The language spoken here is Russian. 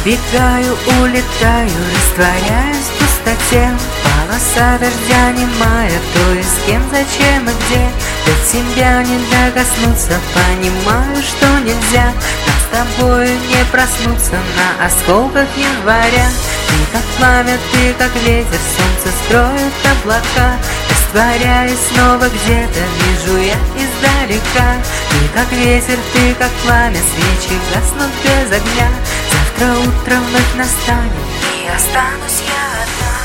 Убегаю, улетаю, растворяюсь в пустоте. Полоса дождя немая, то и с кем, зачем и где. До тебя не докоснуться, понимаю, что нельзя нам с тобою не проснуться на осколках января. Ты как пламя, ты как ветер, солнце строит облака. Растворяюсь снова где-то, вижу я издалека. Ты как ветер, ты как пламя, свечи гаснут без огня. Завтра утром вновь настанет, и останусь я одна.